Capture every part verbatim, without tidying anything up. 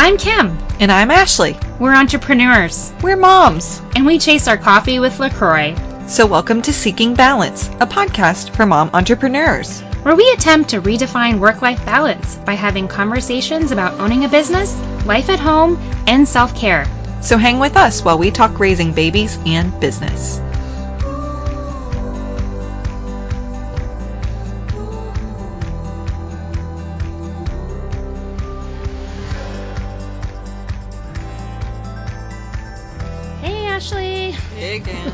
I'm Kim. And I'm Ashley. We're entrepreneurs. We're moms. And we chase our coffee with LaCroix. So welcome to Seeking Balance, a podcast for mom entrepreneurs, where we attempt to redefine work-life balance by having conversations about owning a business, life at home, and self-care. So hang with us while we talk raising babies and business. Hey, Ashley. Hey, Kim.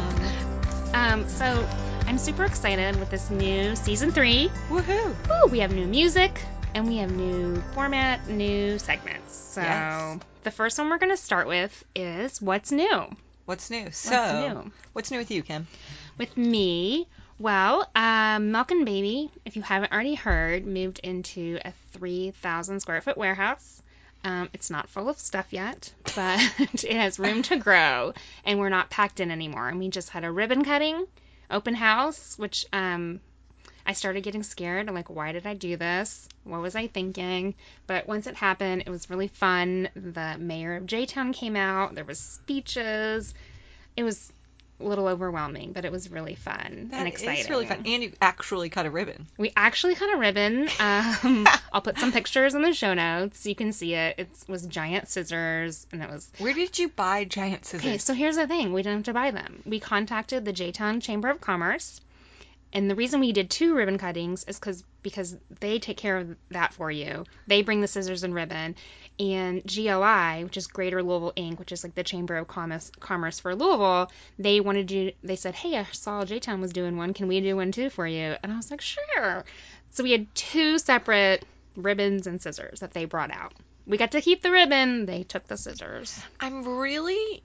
um, so I'm super excited with this new season three. Woohoo! Ooh, we have new music and we have new format, new segments. So yes. The first one we're going to start with is What's New? What's new? So, what's new? What's new with you, Kim? With me, well, um, Milk and Baby, if you haven't already heard, moved into a three thousand square foot warehouse. Um, it's not full of stuff yet, but it has room to grow, and we're not packed in anymore. And we just had a ribbon cutting open house, which um, I started getting scared. I'm like, why did I do this? What was I thinking? But once it happened, it was really fun. The mayor of J-Town came out. There was speeches. It was a little overwhelming, but it was really fun that and exciting. It's really fun. And you actually cut a ribbon. We actually cut a ribbon. Um, I'll put some pictures in the show notes. You can see it. It was giant scissors, and it was... Where did you buy giant scissors? Okay, so here's the thing. We didn't have to buy them. We contacted the J-Town Chamber of Commerce, and the reason we did two ribbon cuttings is because because they take care of that for you. They bring the scissors and ribbon, and G L I, which is Greater Louisville Incorporated, which is like the Chamber of Commerce, Commerce for Louisville, they wanted to. They said, "Hey, I saw J-Town was doing one. Can we do one too for you?" And I was like, "Sure." So we had two separate ribbons and scissors that they brought out. We got to keep the ribbon. They took the scissors. I'm really.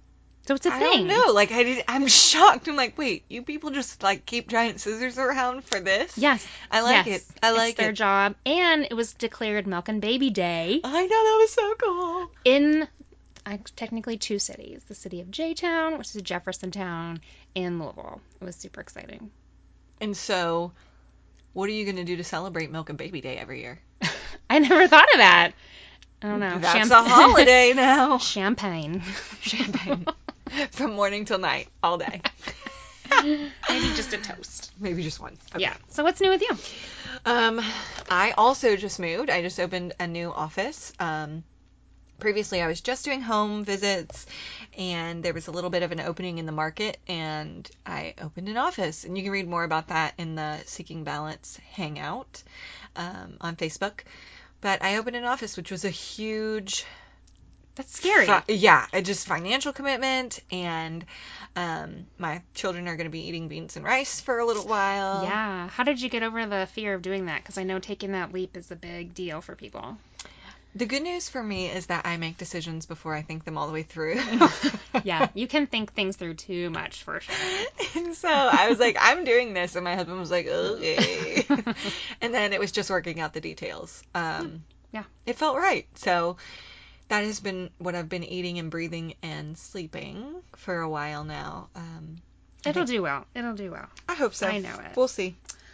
So it's a I thing. don't know. Like, I did, I'm shocked. I'm like, wait, you people just, like, keep giant scissors around for this? Yes. I like yes. it. I like it's their it. job. And it was declared Milk and Baby Day. I know, that was so cool. In uh, technically two cities. The city of J-Town, which is Jeffersontown, and Louisville. It was super exciting. And so, what are you going to do to celebrate Milk and Baby Day every year? I never thought of that. I don't know. That's Champ- a holiday now. Champagne. Champagne. From morning till night, all day. Maybe just a toast. Maybe just one. Okay. Yeah. So what's new with you? Um, I also just moved. I just opened a new office. Um, previously I was just doing home visits, and there was a little bit of an opening in the market, and I opened an office. And you can read more about that in the Seeking Balance Hangout um, on Facebook. But I opened an office, which was a huge... That's scary. Fi- yeah, it just financial commitment, and um, my children are going to be eating beans and rice for a little while. Yeah. How did you get over the fear of doing that? Because I know taking that leap is a big deal for people. The good news for me is that I make decisions before I think them all the way through. Yeah, you can think things through too much, for sure. And so I was like, I'm doing this, and my husband was like, okay. And then it was just working out the details. Um, yeah. It felt right. So that has been what I've been eating and breathing and sleeping for a while now. Um, It'll do well. It'll do well. I hope so. I know it. We'll see.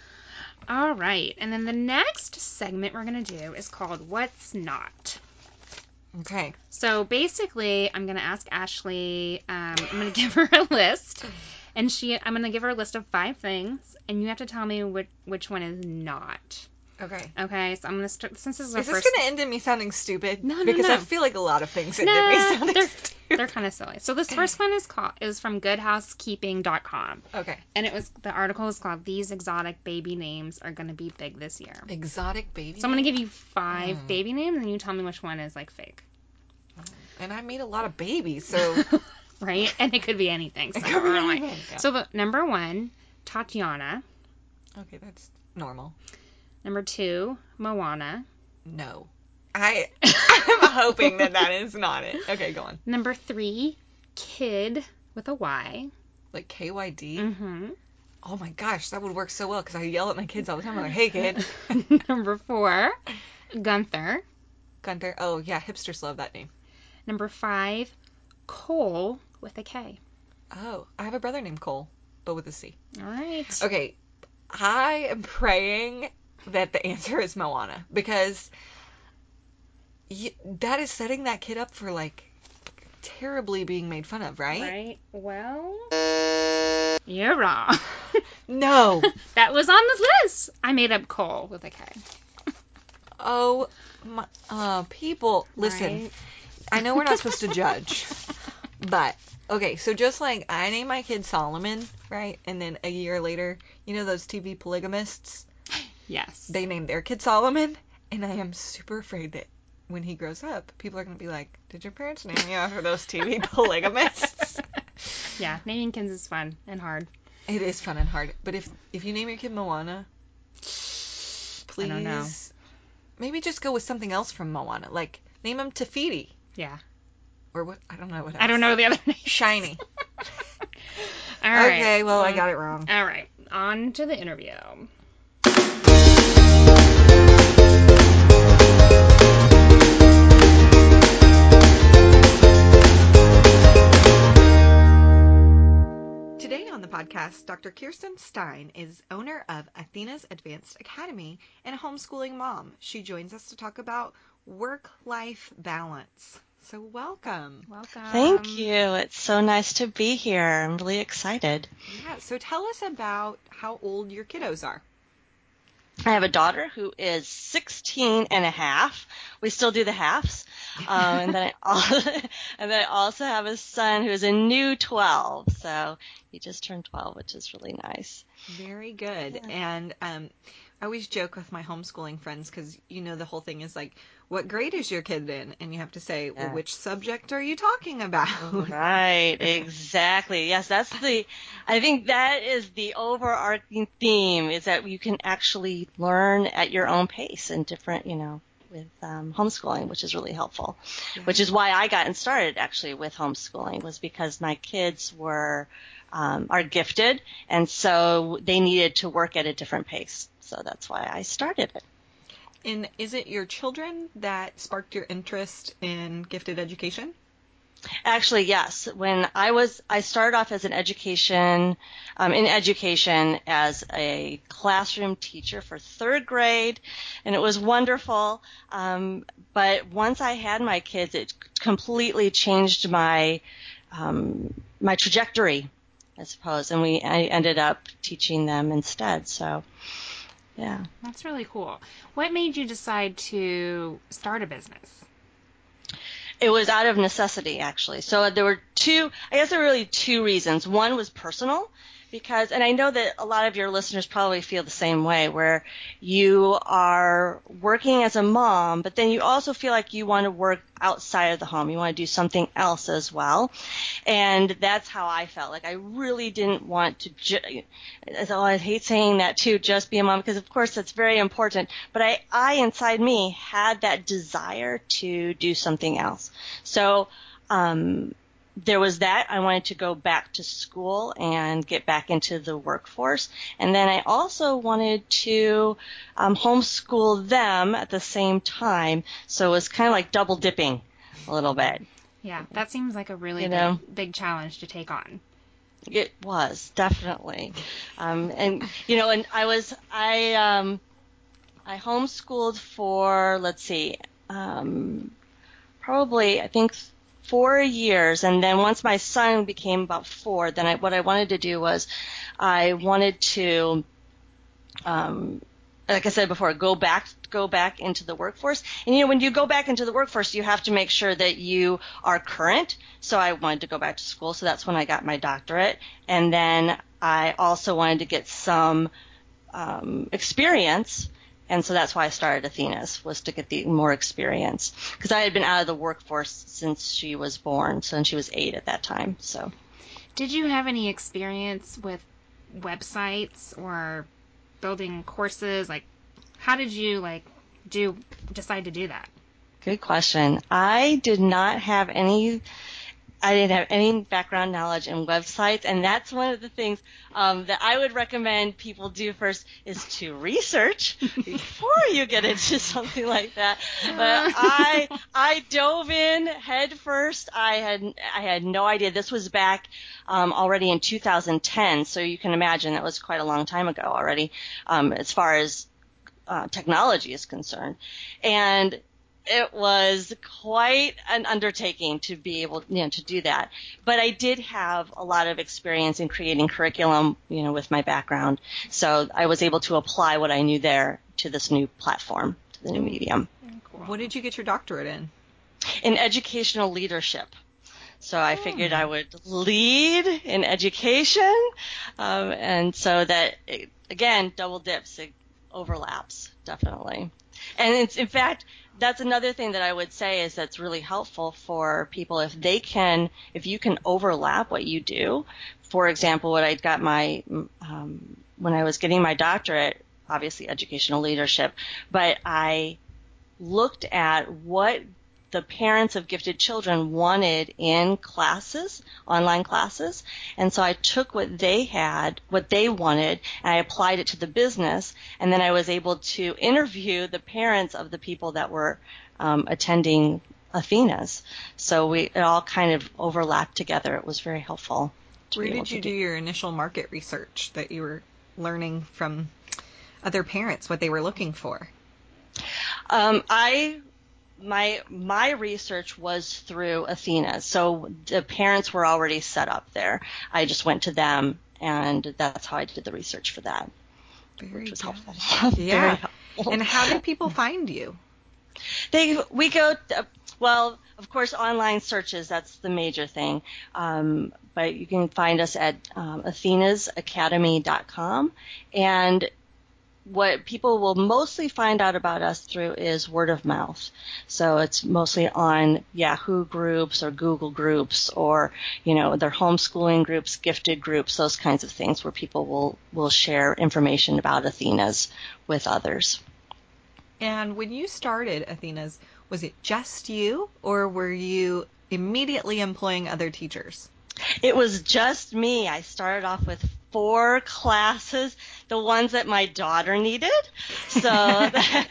All right. And then the next segment we're going to do is called What's Not. Okay. So basically, I'm going to ask Ashley, um, I'm going to give her a list. And she, I'm going to give her a list of five things. And you have to tell me which, which one is not. Okay. Okay, so I'm going to start, since this is our Is this first... going to end in me sounding stupid? No, no, because no. I feel like a lot of things end no, in me sounding they're, stupid. They're kind of silly. So this first one is called is from good housekeeping dot com. Okay. And it was the article is called These Exotic Baby Names Are Going to Be Big This Year. Exotic baby So I'm going to give you five mm. baby names, and you tell me which one is like fake. And I meet a lot of babies, so... Right? And it could be anything. So, it could be anything, yeah. So the number one, Tatiana. Okay, that's normal. Number two, Moana. No. I, I'm hoping that that is not it. Okay, go on. Number three, Kid with a Y. Like K Y D? Mm-hmm. Oh my gosh, that would work so well, because I yell at my kids all the time. I'm like, hey, kid. Number four, Gunther. Gunther. Oh, yeah, hipsters love that name. Number five, Cole with a K. Oh, I have a brother named Cole, but with a C. All right. Okay, I am praying that the answer is Moana, because you, that is setting that kid up for, like, terribly being made fun of, right? Right. Well, you're wrong. No. That was on the list. I made up Cole with a K. Oh, my, uh, people, listen, Right? I know we're not supposed to judge, but, okay, so just like I named my kid Solomon, right? And then a year later, you know those T V polygamists? Yes. They named their kid Solomon, and I am super afraid that when he grows up, people are going to be like, did your parents name you after those T V polygamists? Yeah, naming kids is fun and hard. It is fun and hard, but if if you name your kid Moana, I don't know. please, maybe just go with something else from Moana, like name him Tafiti. Yeah. Or what? I don't know what else. I don't know the other name. Shiny. All right. Okay, well, I got it wrong. All right. On to the interview. Today on the podcast, Doctor Kirsten Stein is owner of Athena's Advanced Academy and a homeschooling mom. She joins us to talk about work-life balance. So welcome. Welcome. Thank you. It's so nice to be here. I'm really excited. Yeah, so tell us about how old your kiddos are. I have a daughter who is sixteen and a half. We still do the halves. Um, and then I also, and then I also have a son who is a new twelve. So he just turned twelve, which is really nice. Very good. Yeah. And um, I always joke with my homeschooling friends because, you know, the whole thing is like, what grade is your kid in? And you have to say, well, Yeah. which subject are you talking about? Right, exactly. Yes, that's the, I think that is the overarching theme, is that you can actually learn at your own pace and different, you know, with um, homeschooling, which is really helpful. Yeah. Which is why I got started actually with homeschooling, was because my kids were, um, are gifted, and so they needed to work at a different pace. So that's why I started it. And is it your children that sparked your interest in gifted education? Actually, yes. When I was, I started off as an education, um, in education as a classroom teacher for third grade, and it was wonderful. Um, but once I had my kids, it completely changed my, um, my trajectory, I suppose, and we, I ended up teaching them instead. So, yeah. That's really cool. What made you decide to start a business? It was out of necessity, actually. So there were two, I guess there were really two reasons. One was personal, because, and I know that a lot of your listeners probably feel the same way, where you are working as a mom, but then you also feel like you want to work outside of the home. You want to do something else as well. And that's how I felt. Like I really didn't want to, ju- oh, I hate saying that too, just be a mom, because of course that's very important. But I, I inside me had that desire to do something else. So, um, there was that. I wanted to go back to school and get back into the workforce. And then I also wanted to um, homeschool them at the same time. So it was kind of like double dipping a little bit. Yeah, that seems like a really You big, know? big challenge to take on. It was, definitely. Um, and, you know, and I was, I, um, I homeschooled for, let's see, um, probably, I think, four years. And then once my son became about four, then I, what I wanted to do was I wanted to, um, like I said before, go back, go back into the workforce. And, you know, when you go back into the workforce, you have to make sure that you are current. So I wanted to go back to school. So that's when I got my doctorate. And then I also wanted to get some um, experience. And so that's why I started Athena's, was to get the more experience, because I had been out of the workforce since she was born, so she was eight at that time. So, did you have any experience with websites or building courses? Like, how did you like do decide to do that? good question. I did not have any. I didn't have any background knowledge in websites, and that's one of the things um, that I would recommend people do first, is to research before you get into something like that. But I I dove in head first. I had I had no idea. This was back um, already in two thousand ten, so you can imagine that was quite a long time ago already, um, as far as uh, technology is concerned, and. it was quite an undertaking to be able, you know, to do that. But I did have a lot of experience in creating curriculum, you know, with my background. So I was able to apply what I knew there to this new platform, to the new medium. What did you get your doctorate in? In educational leadership. So I Oh. figured I would lead in education. Um, and so that, it, again, double dips, it overlaps, definitely. And it's, in fact, that's another thing that I would say is that's really helpful for people if they can, if you can overlap what you do. For example, what I got my, um, when I was getting my doctorate, obviously educational leadership, but I looked at what the parents of gifted children wanted in classes, online classes. And so I took what they had, what they wanted, and I applied it to the business. And then I was able to interview the parents of the people that were um, attending Athena's. So we it all kind of overlapped together. It was very helpful. Where did you do your initial market research that you were learning from other parents, what they were looking for? Um, I My my research was through Athena, so the parents were already set up there. I just went to them, and that's how I did the research for that, Very which was good. helpful. Yeah. Very helpful. And how did people find you? They we go uh, well, of course, online searches. That's the major thing. Um, but you can find us at um, athenas academy dot com, and what people will mostly find out about us through is word of mouth. So it's mostly on Yahoo groups or Google groups or, you know, their homeschooling groups, gifted groups, those kinds of things where people will, will share information about Athena's with others. And when you started Athena's, was it just you or were you immediately employing other teachers? It was just me. I started off with four classes, the ones that my daughter needed. So,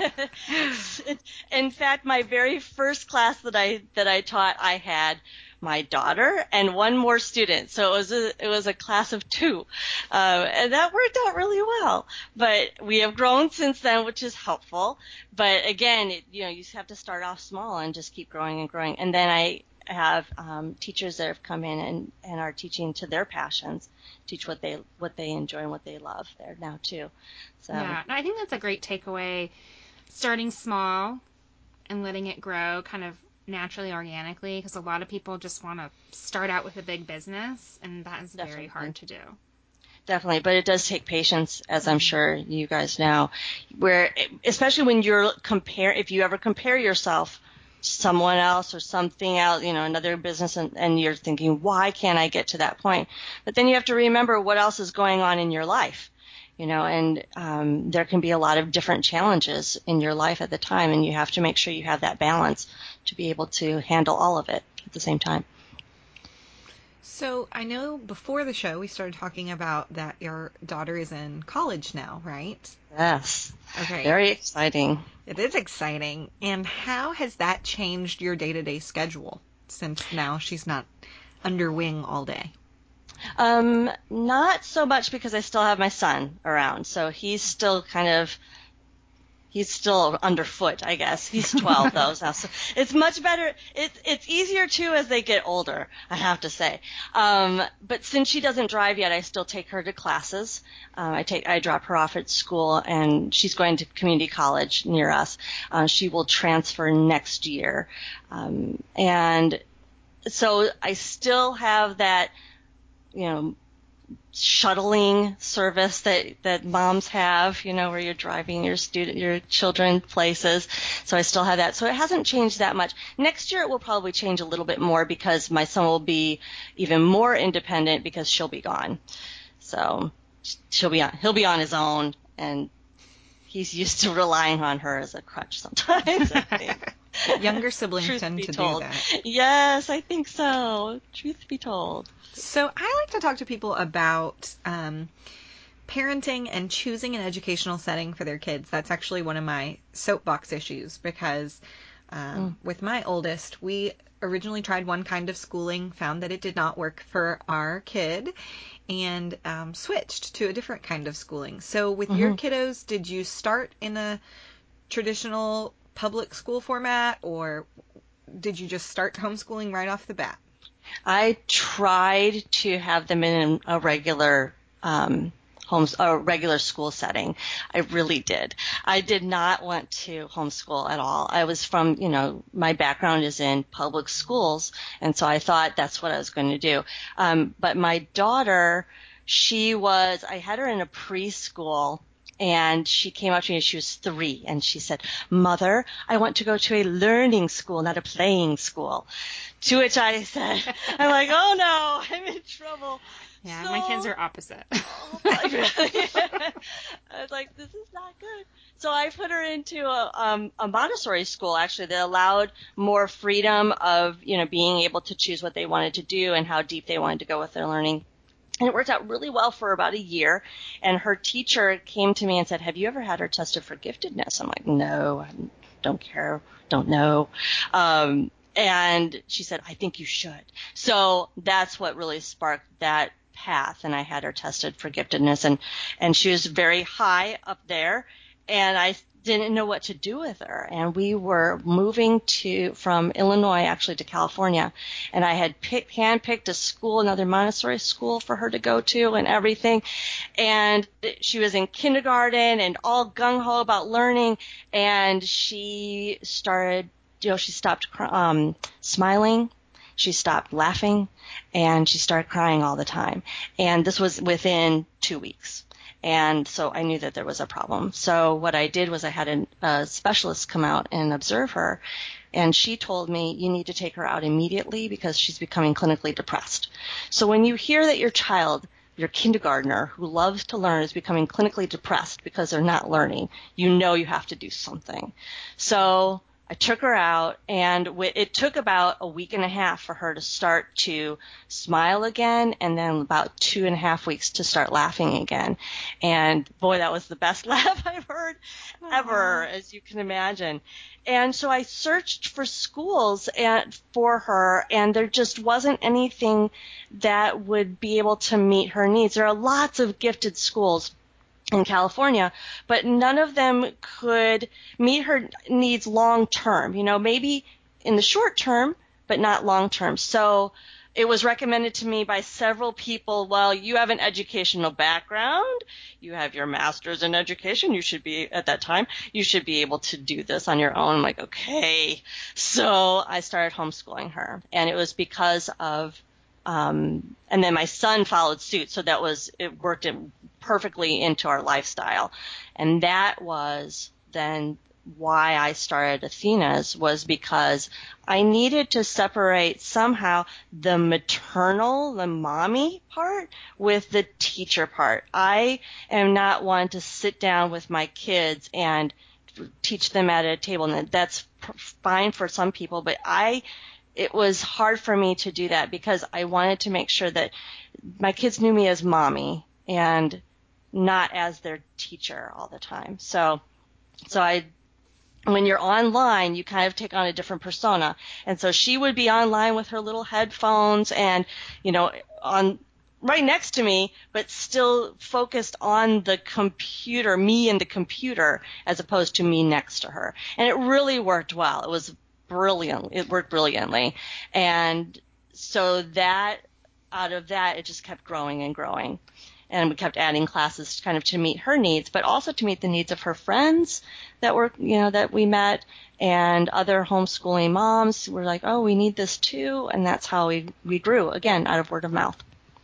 in fact, my very first class that I that I taught, I had my daughter and one more student. So it was a it was a class of two, uh, and that worked out really well. But we have grown since then, which is helpful. But again, it, you know, you have to start off small and just keep growing and growing. And then I have um, teachers that have come in and, and are teaching to their passions, teach what they what they enjoy and what they love there now too. So yeah, I think that's a great takeaway. Starting small and letting it grow kind of naturally, organically, because a lot of people just want to start out with a big business, and that is Definitely. very hard to do. Definitely, but it does take patience, as I'm sure you guys know, where especially when you're compare, if you ever compare yourself to someone else or something else, you know, another business, and, and you're thinking, why can't I get to that point? But then you have to remember what else is going on in your life, you know, and um, there can be a lot of different challenges in your life at the time, and you have to make sure you have that balance to be able to handle all of it at the same time. So I know before the show we started talking about that your daughter is in college now, right? Yes. Okay. Very exciting. It is exciting. And how has that changed your day-to-day schedule since now she's not under wing all day? Um, not so much because I still have my son around, so he's still kind of he's still underfoot, I guess. He's twelve though, so it's much better. It's it's easier too as they get older, I have to say. Um, but since she doesn't drive yet, I still take her to classes. Um, I take I drop her off at school, and she's going to community college near us. Uh, she will transfer next year, um, and so I still have that, you know, shuttling service that, that moms have, you know, where you're driving your student, your children places. So I still have that. So it hasn't changed that much. Next year it will probably change a little bit more because my son will be even more independent because she'll be gone. So she'll be on, he'll be on his own, and he's used to relying on her as a crutch sometimes, I think. Younger siblings Truth tend be to told. do that. Yes, I think so. Truth be told. So I like to talk to people about um, parenting and choosing an educational setting for their kids. That's actually one of my soapbox issues because um, mm. with my oldest, we originally tried one kind of schooling, found that it did not work for our kid, and um, switched to a different kind of schooling. So with mm-hmm. your kiddos, did you start in a traditional public school format, or did you just start homeschooling right off the bat? I tried to have them in a regular um, homes, a regular school setting. I really did. I did not want to homeschool at all. I was from, you know, my background is in public schools, and so I thought that's what I was going to do. Um, but my daughter, she was, I had her in a preschool, and she came up to me, she was three, and she said, "Mother, I want to go to a learning school, not a playing school." To which I said, I'm like, oh no, I'm in trouble. Yeah, so, my kids are opposite. Oh, really? I was like, this is not good. So I put her into a, um, a Montessori school, actually, that allowed more freedom of, you know, being able to choose what they wanted to do and how deep they wanted to go with their learning. And it worked out really well for about a year. And her teacher came to me and said, "Have you ever had her tested for giftedness?" I'm like, "No, I don't care, don't know." Um, and she said, "I think you should." So that's what really sparked that path. And I had her tested for giftedness, and, and she was very high up there. And I didn't know what to do with her. And we were moving to from Illinois actually to California. And I had pick, handpicked a school, another Montessori school for her to go to and everything. And she was in kindergarten and all gung-ho about learning. And she started, you know, she stopped um, smiling. She stopped laughing. And she started crying all the time. And this was within two weeks. And so I knew that there was a problem. So what I did was I had a, a specialist come out and observe her. And she told me, "You need to take her out immediately because she's becoming clinically depressed." So when you hear that your child, your kindergartner who loves to learn, is becoming clinically depressed because they're not learning, you know you have to do something. So I took her out, and it took about a week and a half for her to start to smile again, and then about two and a half weeks to start laughing again. And boy, that was the best laugh I've heard ever, as you can imagine. And so I searched for schools and, for her, and there just wasn't anything that would be able to meet her needs. There are lots of gifted schools in California, but none of them could meet her needs long term. You know, maybe in the short term, but not long term. So it was recommended to me by several people, "Well, you have an educational background, you have your master's in education, you should be, at that time, you should be able to do this on your own." I'm like, okay. So I started homeschooling her, and it was because of Um, and then my son followed suit, so that was, it worked it perfectly into our lifestyle. And that was then why I started Athena's, was because I needed to separate somehow the maternal, the mommy part with the teacher part. I am not one to sit down with my kids and teach them at a table, and that's fine for some people, but I it was hard for me to do that because I wanted to make sure that my kids knew me as mommy and not as their teacher all the time. So, so I, when you're online, you kind of take on a different persona. And so she would be online with her little headphones and, you know, on right next to me, but still focused on the computer, me and the computer, as opposed to me next to her. And it really worked well. It was brilliant. It worked brilliantly. And so that, out of that, it just kept growing and growing. And we kept adding classes kind of to meet her needs, but also to meet the needs of her friends that were, you know, that we met, and other homeschooling moms were like, "Oh, we need this too." And that's how we, we grew, again, out of word of mouth.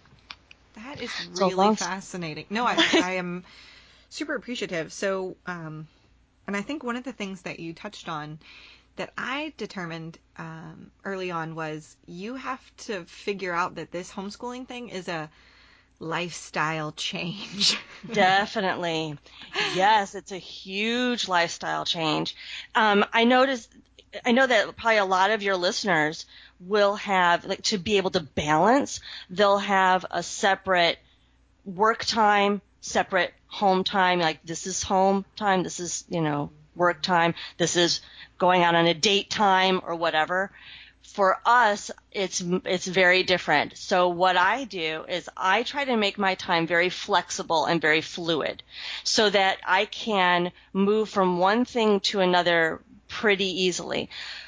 That is So really long... fascinating. No, I, I am super appreciative. So, um, and I think one of the things that you touched on that I determined um, early on was you have to figure out that this homeschooling thing is a lifestyle change. Definitely. Yes, it's a huge lifestyle change. Um, I noticed, I know that probably a lot of your listeners will have, like, to be able to balance, they'll have a separate work time, separate home time, like this is home time, this is, you know, work time, this is going out on a date time or whatever. For us, it's it's very different. So what I do is I try to make my time very flexible and very fluid so that I can move from one thing to another pretty easily.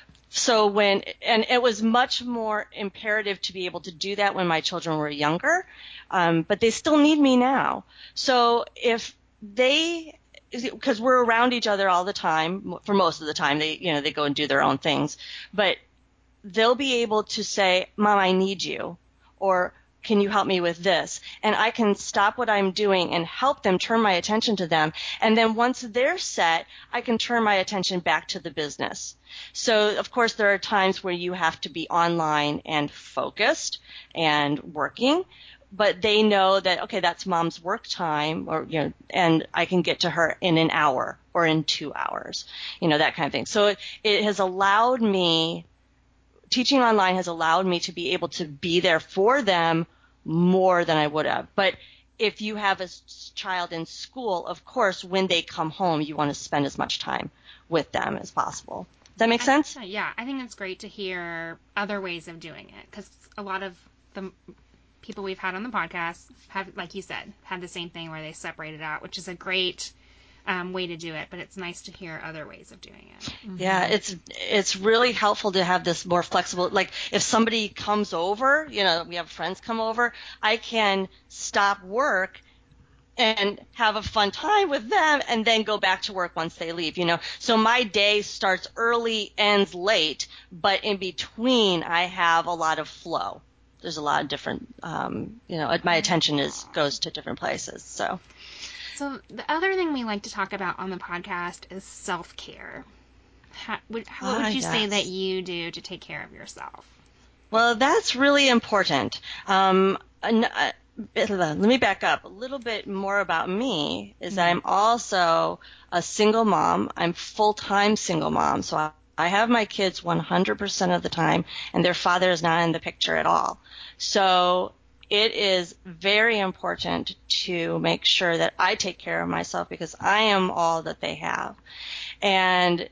So when, and it was much more imperative to be able to do that when my children were younger, um, but they still need me now. So if they, because we're around each other all the time, for most of the time, they, you know, they go and do their own things, but they'll be able to say, Mom, I need you, or can you help me with this? And I can stop what I'm doing and help them, turn my attention to them. And then once they're set, I can turn my attention back to the business. So, of course, there are times where you have to be online and focused and working, but they know that, okay, that's Mom's work time, or, you know, and I can get to her in an hour or in two hours, you know, that kind of thing. So it, it has allowed me Teaching online has allowed me to be able to be there for them more than I would have. But if you have a child in school, of course, when they come home, you want to spend as much time with them as possible. Does that make I, sense? Yeah, I think it's great to hear other ways of doing it, because a lot of the people we've had on the podcast have, like you said, had the same thing where they separate it out, which is a great Um, way to do it, but it's nice to hear other ways of doing it. Mm-hmm. Yeah, it's it's really helpful to have this more flexible, like if somebody comes over, you know, we have friends come over, I can stop work and have a fun time with them and then go back to work once they leave, you know. So my day starts early, ends late, but in between I have a lot of flow. There's a lot of different, um, you know, my attention is goes to different places, so. So the other thing we like to talk about on the podcast is self-care. How, what what would Ah, you yes. say that you do to take care of yourself? Well, that's really important. Um, an- uh, let me back up a little bit more about me. Is that I'm also a single mom. I'm full-time single mom, so I, I have my kids one hundred percent of the time, and their father is not in the picture at all. So it is very important to make sure that I take care of myself because I am all that they have. And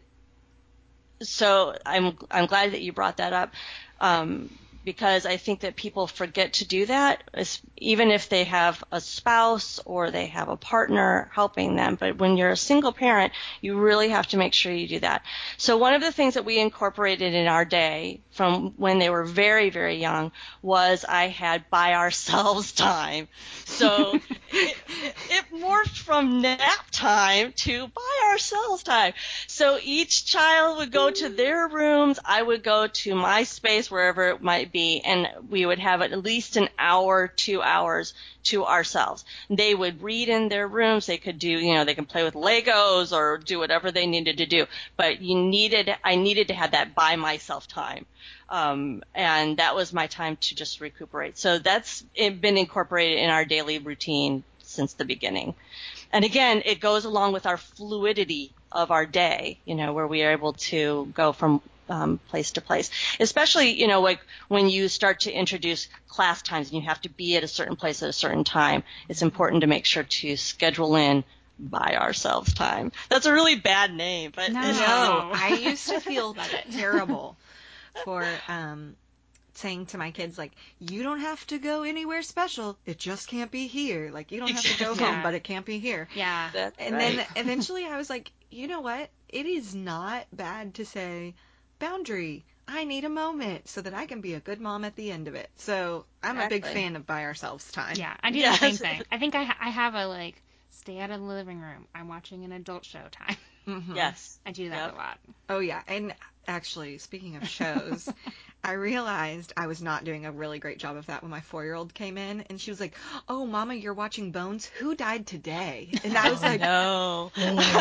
so I'm I'm glad that you brought that up, um, because I think that people forget to do that, even if they have a spouse or they have a partner helping them. But when you're a single parent, you really have to make sure you do that. So one of the things that we incorporated in our day from when they were very, very young was I had by ourselves time. So it, it, it morphed from nap time to by ourselves time. So each child would go to their rooms. I would go to my space, wherever it might be, and we would have at least an hour, two hours to ourselves. They would read in their rooms. They could do, you know, they can play with Legos or do whatever they needed to do. But you needed, I needed to have that by myself time. Um, and that was my time to just recuperate. So that's been incorporated in our daily routine since the beginning. And again, it goes along with our fluidity of our day, you know, where we are able to go from um, place to place, especially, you know, like when you start to introduce class times and you have to be at a certain place at a certain time, it's important to make sure to schedule in by ourselves time. That's a really bad name, but No, No, I used to feel terrible for um, saying to my kids, like, you don't have to go anywhere special. It just can't be here. Like, you don't have to go Yeah. home, but it can't be here. Yeah. That's And right. then eventually I was like, you know what? It is not bad to say, boundary, I need a moment so that I can be a good mom at the end of it. So I'm a big Exactly. fan of by ourselves time. Yeah, I do Yes. the same thing. I think I ha- I have a, like, stay out of the living room. I'm watching an adult show time. Mm-hmm. Yes. I do that Yep. a lot. Oh, yeah. And actually, speaking of shows, I realized I was not doing a really great job of that when my four-year-old came in, and she was like, oh, Mama, you're watching Bones? Who died today? And I was Oh, like, no.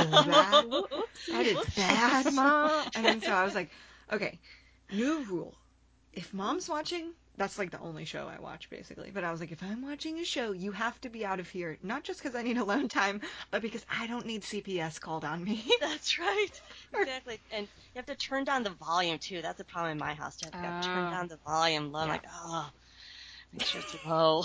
that, that is bad, Mom. And so I was like, okay, new rule. If Mom's watching, that's like the only show I watch, basically. But I was like, if I'm watching a show, you have to be out of here, not just because I need alone time, but because I don't need C P S called on me. That's right. Exactly. And you have to turn down the volume, too. That's a problem in my house. You have to have to turn Oh. down the volume low. I'm Yeah. like, oh, make sure it's low.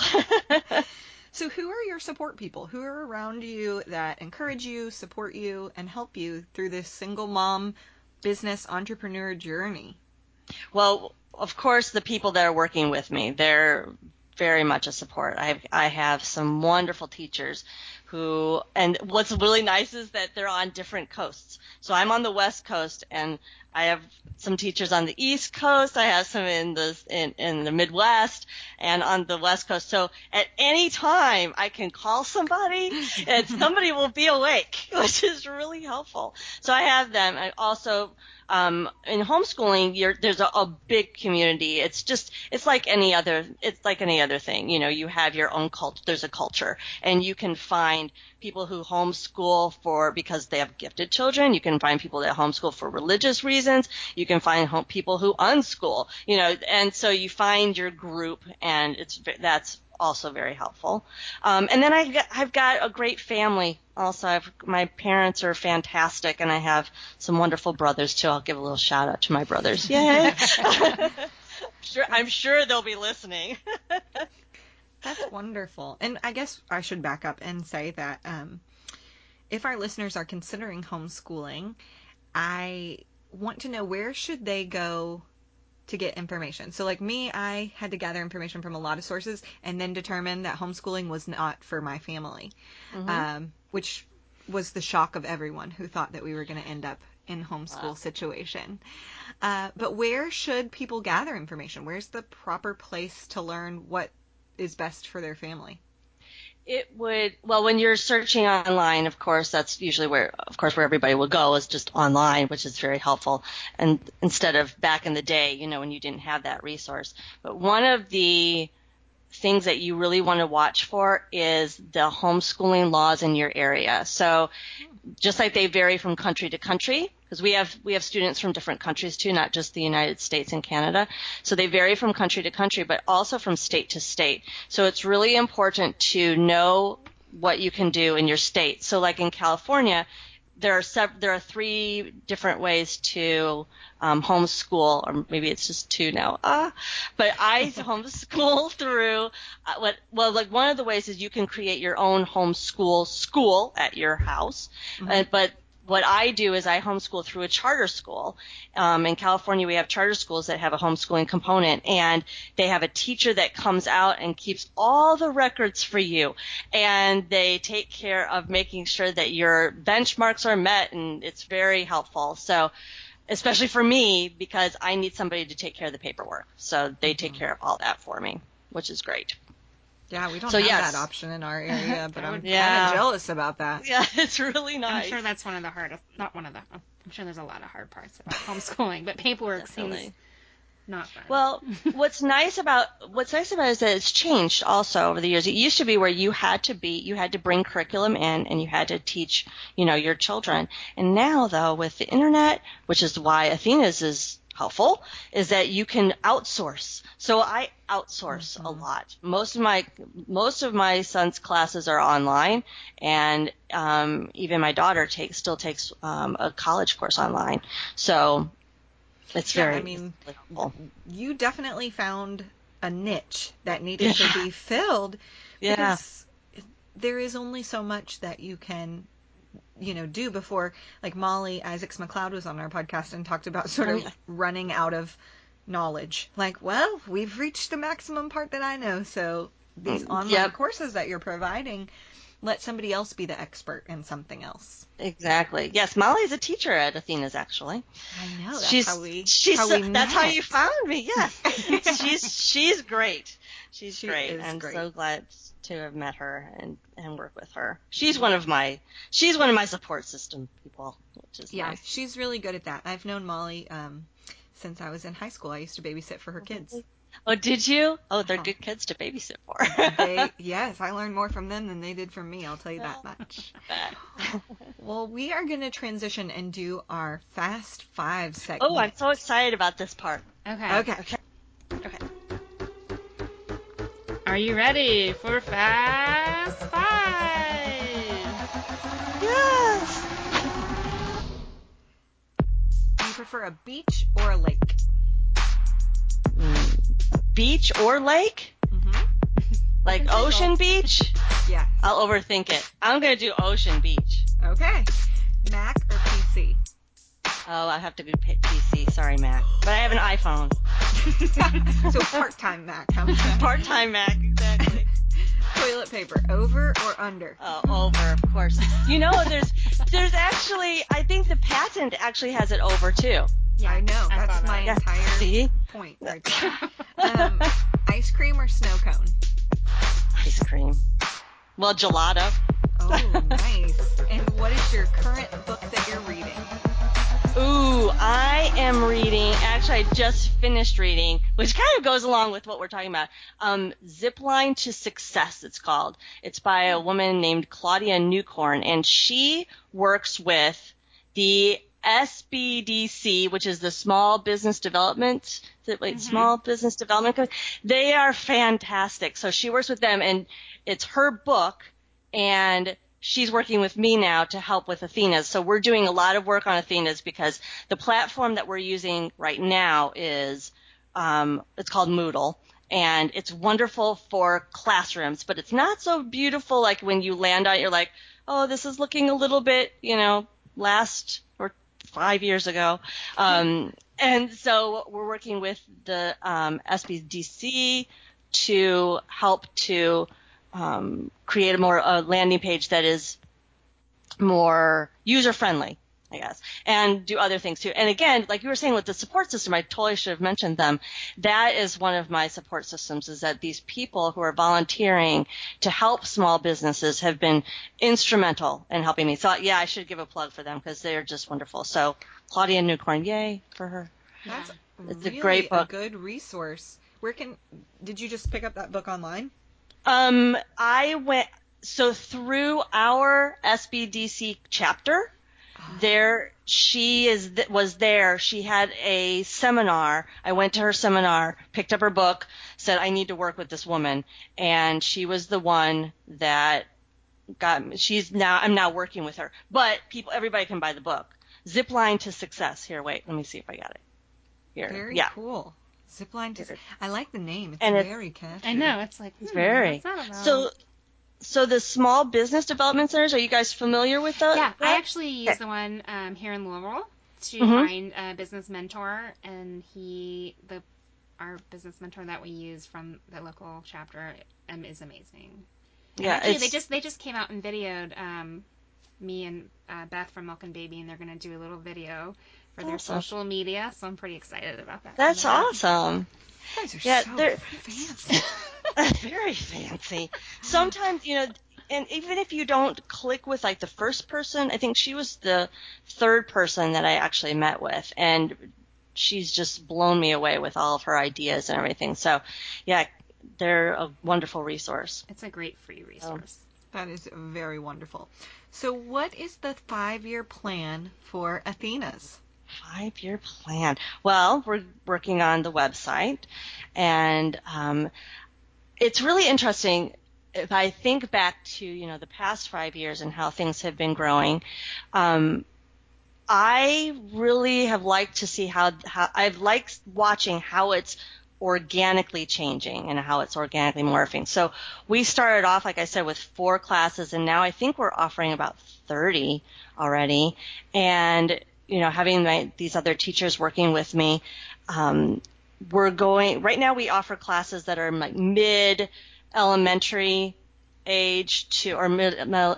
So who are your support people? Who are around you that encourage you, support you, and help you through this single mom business entrepreneur journey? Well, of course, the people that are working with me, they're very much a support. I have, I have some wonderful teachers who, and what's really nice is that they're on different coasts. So I'm on the West Coast, and I have some teachers on the East Coast. I have some in the in, in the Midwest and on the West Coast. So at any time, I can call somebody, and somebody will be awake, which is really helpful. So I have them. I also um, in homeschooling, you're, there's a, a big community. It's just it's like any other it's like any other thing. You know, you have your own culture. There's a culture, and you can find people who homeschool for because they have gifted children. You can find people that homeschool for religious reasons. You can find home, people who unschool, you know, and so you find your group, and it's that's also very helpful. Um, and then I got, I've got a great family. Also, I've, my parents are fantastic, and I have some wonderful brothers too. I'll give a little shout out to my brothers. Yay! sure, I'm sure they'll be listening. That's wonderful. And I guess I should back up and say that um, if our listeners are considering homeschooling, I want to know, where should they go to get information? So like me, I had to gather information from a lot of sources and then determine that homeschooling was not for my family, mm-hmm. um, which was the shock of everyone who thought that we were going to end up in homeschool wow. situation. Uh, but where should people gather information? Where's the proper place to learn what is best for their family? It would, well, when you're searching online, of course, that's usually where, of course, where everybody will go is just online, which is very helpful. And instead of back in the day, you know, when you didn't have that resource. But one of the things that you really want to watch for is the homeschooling laws in your area. So just like they vary from country to country, because we have we have students from different countries too, not just the United States and Canada. So they vary from country to country, but also from state to state. So it's really important to know what you can do in your state. So like in California, there are sev- there are three different ways to um, homeschool, or maybe it's just two now. Ah, but I homeschool through uh, what well, like one of the ways is you can create your own homeschool school at your house, mm-hmm. uh, but what I do is I homeschool through a charter school. Um, in California, we have charter schools that have a homeschooling component, and they have a teacher that comes out and keeps all the records for you, and they take care of making sure that your benchmarks are met, and it's very helpful. So, especially for me, because I need somebody to take care of the paperwork. So they take care of all that for me, which is great. Yeah, we don't so, have yes. that option in our area, but I'm yeah. kind of jealous about that. Yeah, it's really nice. I'm sure that's one of the hardest, not one of the, I'm sure there's a lot of hard parts about homeschooling, but paperwork Definitely. seems not fun. Well, what's nice about, what's nice about it is that it's changed also over the years. It used to be where you had to be, you had to bring curriculum in and you had to teach, you know, your children. And now though, with the internet, which is why Athena's is helpful, is that you can outsource. So I outsource mm-hmm. a lot. Most of my most of my son's classes are online, and um, even my daughter takes still takes um, a college course online. So it's yeah, very. I mean, helpful. You definitely found a niche that needed yeah. to be filled. Yeah. Because there is only so much that you can, you know, do before, like Molly Isaacs McLeod was on our podcast and talked about sort of running out of knowledge. Like, well, we've reached the maximum part that I know, so these online yep. courses that you're providing, let somebody else be the expert in something else. Exactly. Yes, Molly's a teacher at Athena's, actually. I know. That's she's, how we. She's, how we that's met. how you found me. Yes. she's she's great. She's she great. I'm great. so glad to have met her and, and work with her. She's one of my she's one of my support system people, which is yeah, nice. She's really good at that. I've known Molly um, since I was in high school. I used to babysit for her kids. Oh, did you? Oh, they're uh-huh. good kids to babysit for. they, yes, I learned more from them than they did from me, I'll tell you that much. Well, we are going to transition and do our Fast Five segment. Oh, I'm so excited about this part. Okay. Okay. Okay. Okay. Are you ready for Fast Five? Yes! Do you prefer a beach or a lake? Mm, beach or lake? Mm-hmm. Like ocean beach? Yeah. I'll overthink it. I'm going to do ocean beach. Okay. Mac or P C? Oh, I have to be P C. Sorry, Mac. But I have an iPhone. So part-time Mac. How about that? Part-time Mac, exactly. toilet paper, over or under? Oh, over, of course. You know, there's there's actually, I think the patent actually has it over too. Yeah, I know. I That's saw my that. entire See? point right there. Um, ice cream or snow cone? Ice cream. Well, gelato. Oh, nice. And what is your current book that you're reading? Ooh, I am reading, actually I just finished reading, which kind of goes along with what we're talking about. Um, Zipline to Success, it's called. It's by a woman named Claudia Newcorn, and she works with the S B D C, which is the Small Business Development, is it, wait, Mhm. Small Business Development Co- They are fantastic. So she works with them, and it's her book, and she's working with me now to help with Athena's. So we're doing a lot of work on Athena's because the platform that we're using right now is, um, it's called Moodle. And it's wonderful for classrooms, but it's not so beautiful like when you land on it, you're like, oh, this is looking a little bit, you know, last or five years ago. Um, and so we're working with the um, S B D C to help to um, create a more a landing page that is more user-friendly, I guess, and do other things too. And again, like you were saying with the support system, I totally should have mentioned them. That is one of my support systems, is that these people who are volunteering to help small businesses have been instrumental in helping me. So yeah, I should give a plug for them because they're just wonderful. So Claudia Newcorn, yay for her. That's It's a really great book. a good resource. Where can, did you just pick up that book online? Um, I went, so through our S B D C chapter, there, she is, was there, she had a seminar, I went to her seminar, picked up her book, said, I need to work with this woman, and she was the one that got, she's now, I'm now working with her, but people, everybody can buy the book. Zipline to Success, here, wait, let me see if I got it. Here, Very yeah. cool. Zipline to, I like the name. It's And it's- very catchy. I know. It's like, It's hmm, very, what's that about? so, so the Small Business Development Centers, are you guys familiar with those? Yeah, that? I actually used Okay. the one um, here in Louisville to Mhm. find a business mentor, and he, the our business mentor that we use from the local chapter, um, is amazing. And Yeah, actually, it's, they just they just came out and videoed um, me and uh, Beth from Milk and Baby, and they're going to do a little video for their Awesome. social media. So I'm pretty excited about that. That's coming up. awesome. You guys are Yeah, so they're fancy. very fancy. Sometimes, you know, and even if you don't click with like the first person, I think she was the third person that I actually met with, and she's just blown me away with all of her ideas and everything. So, yeah, they're a wonderful resource. It's a great free resource. That is very wonderful. So what is the five-year plan for Athena's? Five-year plan. Well, we're working on the website, and um, it's really interesting. If I think back to, you know, the past five years and how things have been growing, um, I really have liked to see how, how I've liked watching how it's organically changing and how it's organically morphing. So we started off, like I said, with four classes, and now I think we're offering about thirty already. And, you know, having my, these other teachers working with me, um, we're going, right now we offer classes that are like mid elementary age to, or mid,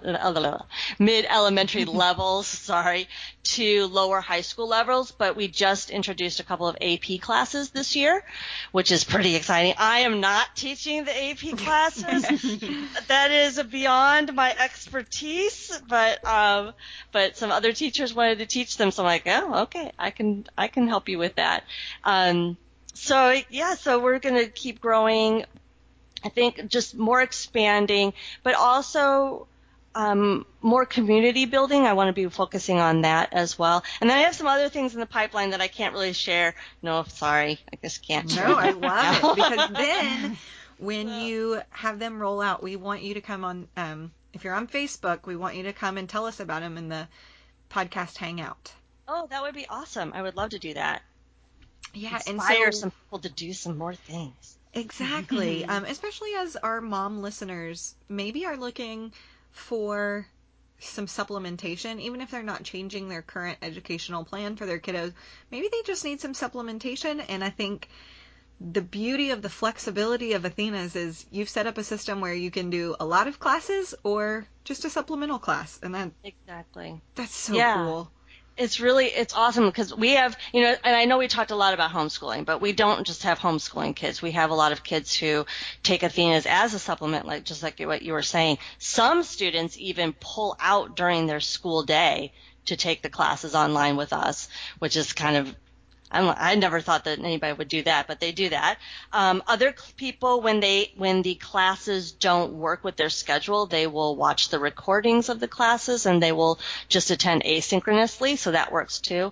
mid elementary levels, sorry, to lower high school levels, but we just introduced a couple of A P classes this year, which is pretty exciting. I am not teaching the A P classes. That is beyond my expertise, but um, but some other teachers wanted to teach them, so I'm like, oh, okay, I can I can help you with that. Um, so yeah, so we're gonna keep growing. I think just more expanding, but also um, more community building. I want to be focusing on that as well. And then I have some other things in the pipeline that I can't really share. No, sorry, I just can't share. No, I love it, because then when you have them roll out, we want you to come on, um, if you're on Facebook, we want you to come and tell us about them in the podcast hangout. Oh, that would be awesome. I would love to do that. Yeah, Inspire and so some people to do some more things. exactly, um, especially as our mom listeners maybe are looking for some supplementation, even if they're not changing their current educational plan for their kiddos. Maybe they just need some supplementation, and I think the beauty of the flexibility of Athena's is you've set up a system where you can do a lot of classes or just a supplemental class, and that Exactly. that's so Yeah. cool. It's really, it's awesome because we have, you know, and I know we talked a lot about homeschooling, but we don't just have homeschooling kids. We have a lot of kids who take Athena's as a supplement, like just like what you were saying. Some students even pull out during their school day to take the classes online with us, which is kind of, I, don't, I never thought that anybody would do that, but they do that. Um, other people, when they when the classes don't work with their schedule, they will watch the recordings of the classes and they will just attend asynchronously, so that works too.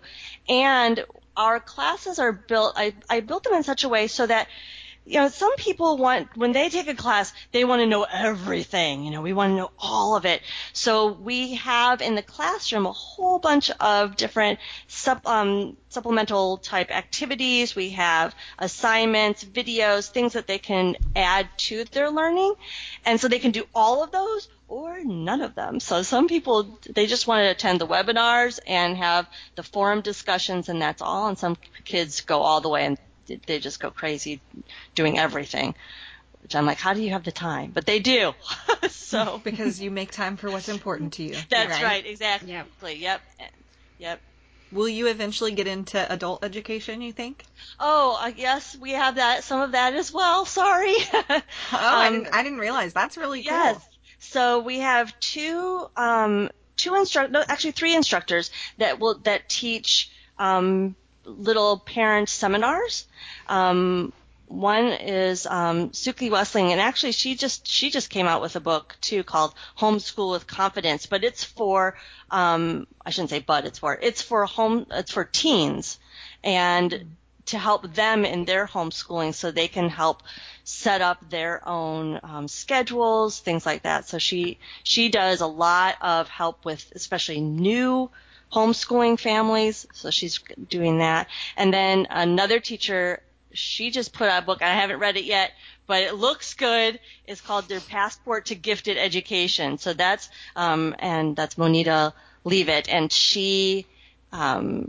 And our classes are built, I, I built them in such a way so that, you know, some people want, when they take a class, they want to know everything. You know, we want to know all of it. So we have in the classroom a whole bunch of different sup, um, supplemental type activities. We have assignments, videos, things that they can add to their learning. And so they can do all of those or none of them. So some people, they just want to attend the webinars and have the forum discussions, and that's all. And some kids go all the way and they just go crazy doing everything, which I'm like, how do you have the time? But they do. So Because you make time for what's important to you. that's right. right, exactly. Yep. Yep. Yep. Will you eventually get into adult education, you think? Oh, I guess we have that, some of that as well. Sorry. Oh, I Um, didn't I didn't realize. That's really cool. Yes. So we have two um, two instruct no, actually three instructors that will that teach um, little parent seminars. Um, one is um, Suki Wessling, and actually she just she just came out with a book too called Homeschool with Confidence. But it's for um, I shouldn't say but it's for it's for home it's for teens, and to help them in their homeschooling so they can help set up their own um, schedules, things like that. So she she does a lot of help with especially new homeschooling families. So she's doing that. And then another teacher, she just put out a book. I haven't read it yet, but it looks good. It's called Their Passport to Gifted Education. So that's um, and that's Monita Leavitt, and she um,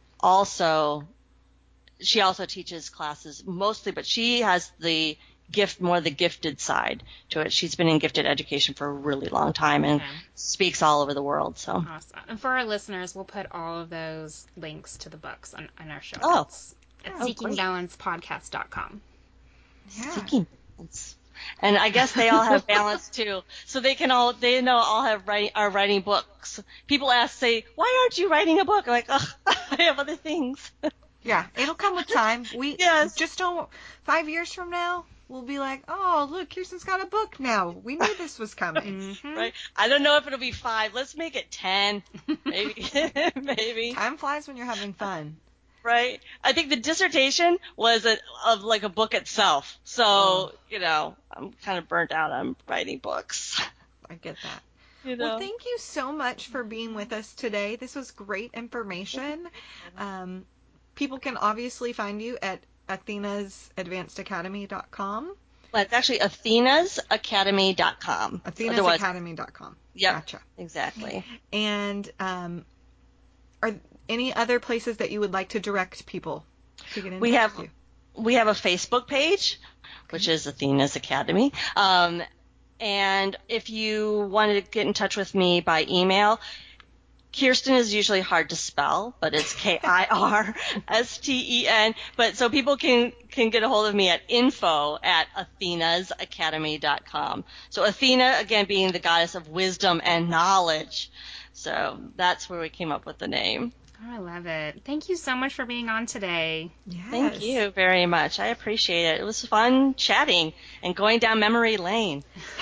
also. She also teaches classes mostly, but she has the gift, more the gifted side to it. She's been in gifted education for a really long time and Okay. speaks all over the world. So Awesome. And for our listeners, we'll put all of those links to the books on, on our show Oh. notes at Oh, seeking great. balance podcast dot com. Yeah. Seeking balance. And I guess they all have balance too. So they can all, they know all have write, are writing books. People ask, say, why aren't you writing a book? I'm like, ugh, I have other things. Yeah, it'll come with time. We Yes. just don't. Five years from now, we'll be like, oh, look, Kirsten's got a book now. We knew this was coming. Mm-hmm. Right. I don't know if it'll be five. Let's make it ten. Maybe. Maybe. Time flies when you're having fun. Right. I think the dissertation was a, of like a book itself. So, Oh. you know, I'm kind of burnt out on writing books. I get that. You know. Well, thank you so much for being with us today. This was great information. Um, people can obviously find you at athenas advanced academy dot com. Well, it's actually athenas academy dot com. athenas academy dot com. Yep. Gotcha. Exactly. And um, are any other places that you would like to direct people to get in We touch have with you? we have a Facebook page, which is Athena's Academy. Um, and if you want to get in touch with me by email, Kirsten is usually hard to spell, but it's K I R S T E N. But so people can, can get a hold of me at info at athenas academy dot com. So Athena, again, being the goddess of wisdom and knowledge. So that's where we came up with the name. Oh, I love it. Thank you so much for being on today. Yes. Thank you very much. I appreciate it. It was fun chatting and going down memory lane.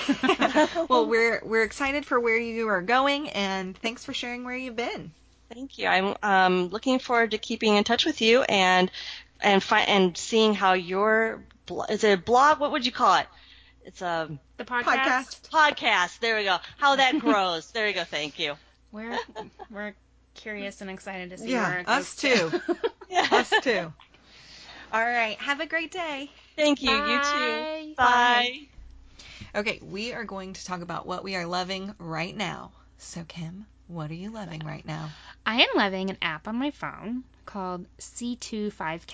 Well, we're we're excited for where you are going, and thanks for sharing where you've been. Thank you. I'm um, looking forward to keeping in touch with you and and fi- and seeing how your blo- is it a blog? What would you call it? It's a The podcast. Podcast. podcast. There we go. How that grows. There you go. Thank you. We're we're curious and excited to see Yeah, where it us goes too. Yeah. Us too. All right. Have a great day. Thank you. Bye. You too. Bye. Bye. Okay, we are going to talk about what we are loving right now. So, Kim, what are you loving right now? I am loving an app on my phone called C two five K.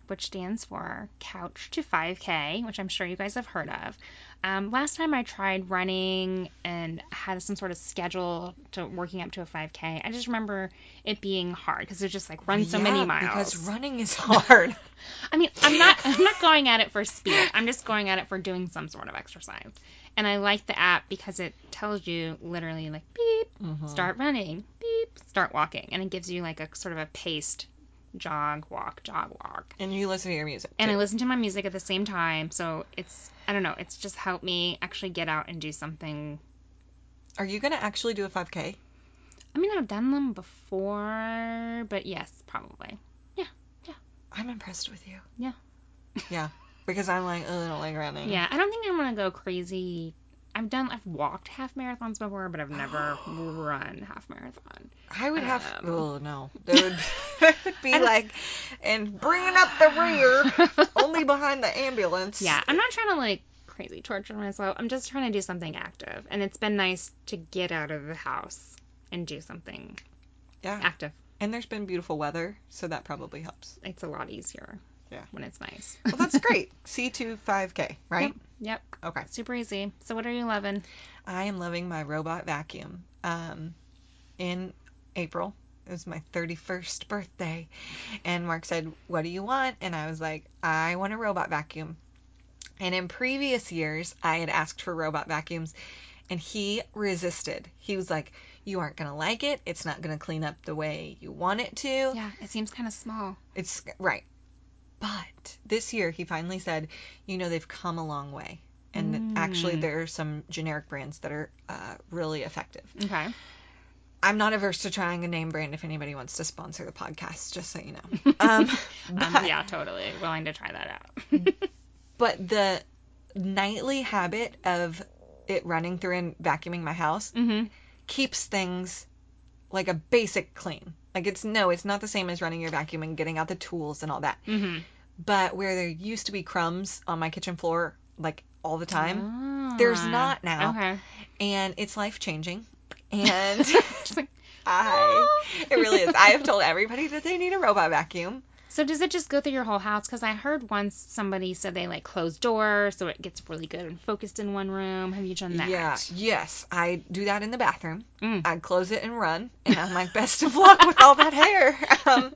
which stands for Couch to five K, which I'm sure you guys have heard of. Um, last time I tried running and had some sort of schedule to working up to a five K, I just remember it being hard because it's just like run so yeah, many miles. Because running is hard. I mean, I'm not I'm not going at it for speed. I'm just going at it for doing some sort of exercise. And I like the app because it tells you literally like beep, Mm-hmm. start running, beep, start walking, and it gives you like a sort of a paced jog, walk, jog, walk. And you listen to your music, And too. I listen to my music at the same time, so it's, I don't know, it's just helped me actually get out and do something. Are you going to actually do a five K? I mean, I've done them before, but yes, probably. Yeah, yeah. I'm impressed with you. Yeah. Yeah, because I'm like, oh, I don't like running. Yeah, I don't think I'm going to go crazy. I've done, I've walked half marathons before, but I've never run half marathon. I would have, Um, oh, no. There would, there would be like, and bringing up the rear, only behind the ambulance. Yeah, I'm not trying to like crazy torture myself. I'm just trying to do something active. And it's been nice to get out of the house and do something Yeah. active. And there's been beautiful weather, so that probably helps. It's a lot easier Yeah. when it's nice. Well, that's great. C two five K, right? Yep. Okay. Super easy. So what are you loving? I am loving my robot vacuum. Um, in April, it was my thirty-first birthday, and Mark said, what do you want? And I was like, I want a robot vacuum. And in previous years, I had asked for robot vacuums, and he resisted. He was like, you aren't going to like it. It's not going to clean up the way you want it to. Yeah, it seems kind of small. It's right. But this year, he finally said, you know, they've come a long way. And Mm. actually, there are some generic brands that are uh, really effective. Okay. I'm not averse to trying a name brand if anybody wants to sponsor the podcast, just so you know. Um, but, um, yeah, totally. Willing to try that out. but the nightly habit of it running through and vacuuming my house Mm-hmm. keeps things like a basic clean. Like it's, no, it's not the same as running your vacuum and getting out the tools and all that. Mm-hmm. But where there used to be crumbs on my kitchen floor, like all the time, Ah, there's not now. Okay. And it's life changing. And Just like, I, it really is. I have told everybody that they need a robot vacuum. so does it just go through your whole house? Because I heard once somebody said they like close doors so it gets really good and focused in one room. Have you done that? Yeah, yes. I do that in the bathroom. Mm. I close it and run. And I'm like, best of luck with all that hair. Um,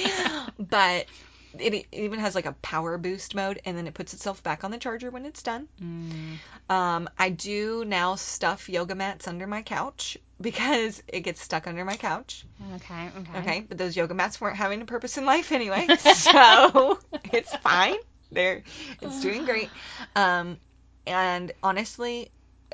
but it, it even has like a power boost mode, and then it puts itself back on the charger when it's done. Mm. Um, I do now stuff yoga mats under my couch because it gets stuck under my couch. Okay, okay. Okay, but those yoga mats weren't having a purpose in life anyway, so it's fine. They're, it's doing great. Um, and honestly,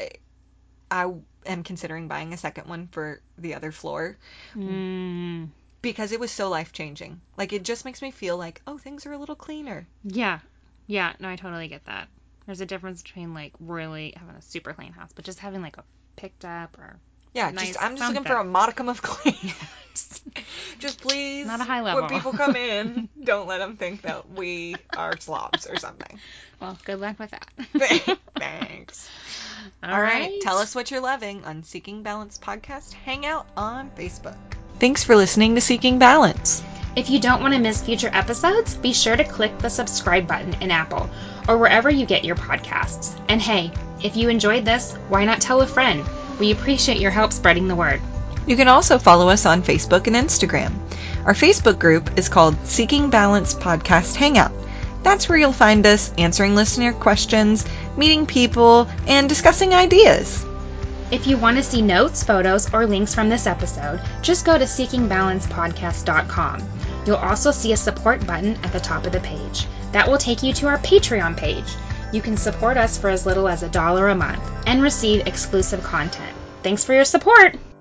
I am considering buying a second one for the other floor Mm. because it was so life-changing. Like, it just makes me feel like, oh, things are a little cleaner. Yeah. Yeah, no, I totally get that. There's a difference between like really having a super clean house, but just having like a picked up or Yeah, nice just I'm just looking something. for a modicum of clean. Just please, Not a high level. when people come in, don't let them think that we are slobs or something. Well, good luck with that. Thanks. All All right. right. Tell us what you're loving on Seeking Balance Podcast Hangout on Facebook. Thanks for listening to Seeking Balance. If you don't want to miss future episodes, be sure to click the subscribe button in Apple or wherever you get your podcasts. And hey, if you enjoyed this, why not tell a friend? We appreciate your help spreading the word. You can also follow us on Facebook and Instagram. Our Facebook group is called Seeking Balance Podcast Hangout. That's where you'll find us answering listener questions, meeting people, and discussing ideas. If you want to see notes, photos, or links from this episode, just go to seeking balance podcast dot com. You'll also see a support button at the top of the page. That will take you to our Patreon page. You can support us for as little as a dollar a month and receive exclusive content. Thanks for your support!